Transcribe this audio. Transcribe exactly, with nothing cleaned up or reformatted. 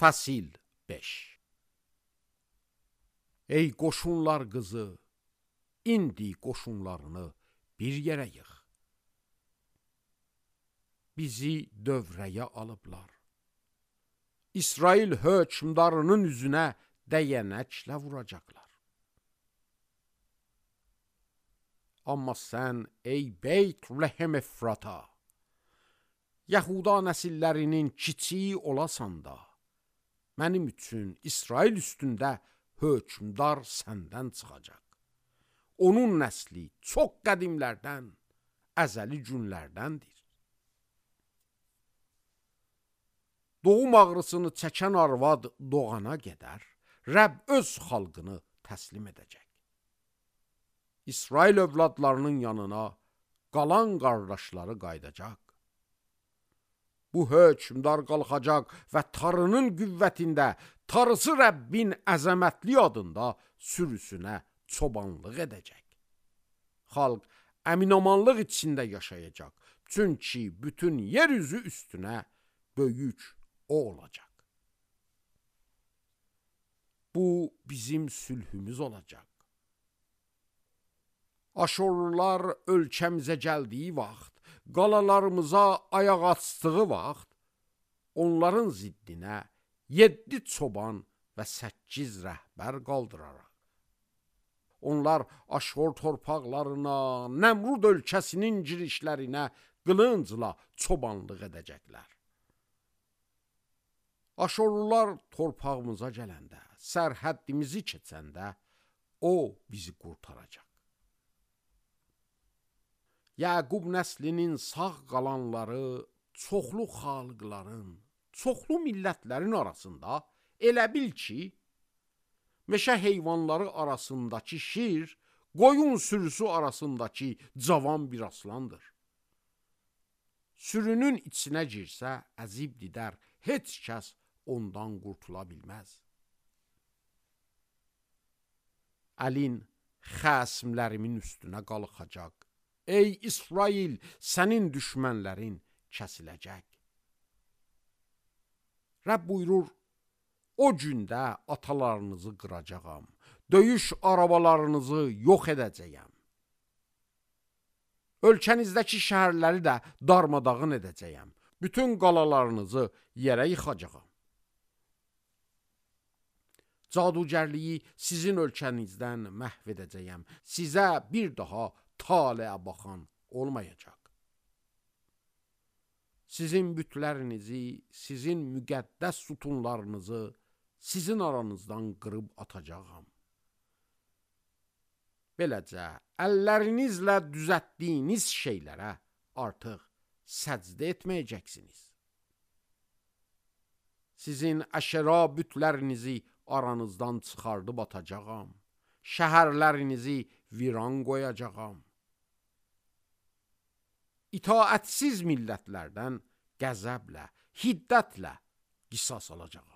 Fəsil beş. Ey qoşunlar qızı, indi qoşunlarını bir yerə yığ. Bizi dövrəyə alıblar. İsrail hökmdarının üzünə dəyənəklə vuracaqlar. Amma sən, ey Beyt-Lehem Efrata, Yahuda nəsillərinin kiçiyi olasan da, mənim üçün İsrail üstündə hökmdar səndən çıxacaq. Onun nəsli çox qədimlərdən, əzəli günlərdəndir. Doğum ağrısını çəkən arvad doğana qədər, Rəbb öz xalqını təslim edəcək. İsrail övladlarının yanına qalan qardaşları qaydacaq. Bu hökmdar qalxacaq və tarının qüvvətində, tarısı Rəbbin əzəmətli adında sürüsünə çobanlıq edəcək. Xalq əminamanlıq içində yaşayacaq, çünki bütün yer üzü üstünə böyük o olacaq. Bu bizim sülhümüz olacaq. Aşorlular ölkəmizə gəldiyi vaxt, qalalarımıza ayaq açdığı vaxt, onların ziddinə yeddi çoban və səkkiz rəhbər qaldıraraq. Onlar Aşor torpaqlarına, Nəmrud ölkəsinin girişlərinə qılıncla çobanlıq edəcəklər. Aşorlular torpağımıza gələndə, sərhəddimizi keçəndə, o bizi qurtaracaq. Yaqub nəslinin sağ qalanları çoxlu xalqların, çoxlu millətlərin arasında elə bil ki, meşə heyvanları arasındakı şir, qoyun sürüsü arasındakı cavan bir aslandır. Sürünün içinə girsə, əzib didər, heç kəs ondan qurtula bilməz. Əlin xəsmlərimin üstünə qalxacaq. Ey İsrail, sənin düşmənlərin kəsiləcək. Rəbb buyurur, o gündə atalarınızı qıracağam, döyüş arabalarınızı yox edəcəyəm. Ölkənizdəki şəhərləri də darmadağın edəcəyəm. Bütün qalalarınızı yerə yıxacağam. Cadugərliyi sizin ölkənizdən məhv edəcəyəm. Sizə bir daha taleyə baxan olmayacaq. Sizin bütlərinizi, sizin müqəddəs sütunlarınızı sizin aranızdan qırıb atacağam. Beləcə, əllərinizlə düzəltdiyiniz şeylərə artıq səcdə etməyəcəksiniz. Sizin əşəra bütlərinizi aranızdan çıxardıb atacağam. Şəhərlərinizi viran qoyacağam. İtaətsiz millətlərdən qəzəblə, hiddətlə qisas alacağam.